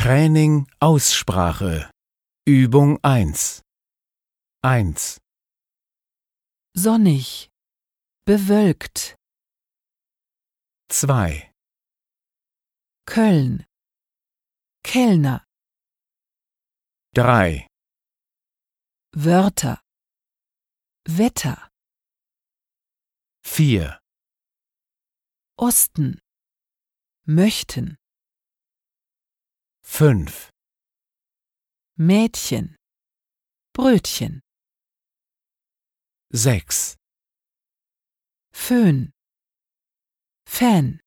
Training Aussprache. Übung 1. 1, sonnig, bewölkt, 2, Köln, Kellner, 3, Wörter, Wetter, 4, Osten, möchten, 5, Mädchen, Brötchen, 6, Föhn, Fan,